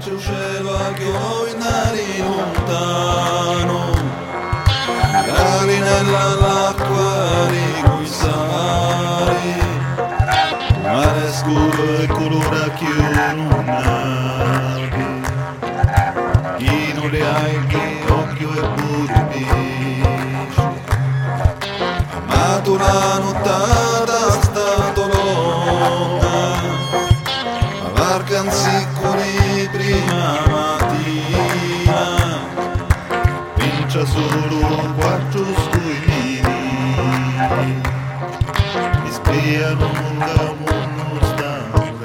c'è un cielo a chiovare lontano, magari nell'acqua di cui sali, mare scuro e colore che non navi, chi non le hai che occhio e burbici, amato la nottata stato longa, ma varcanzi con i prima mattina, vincia solo un quattro scuini, mi spiano lunga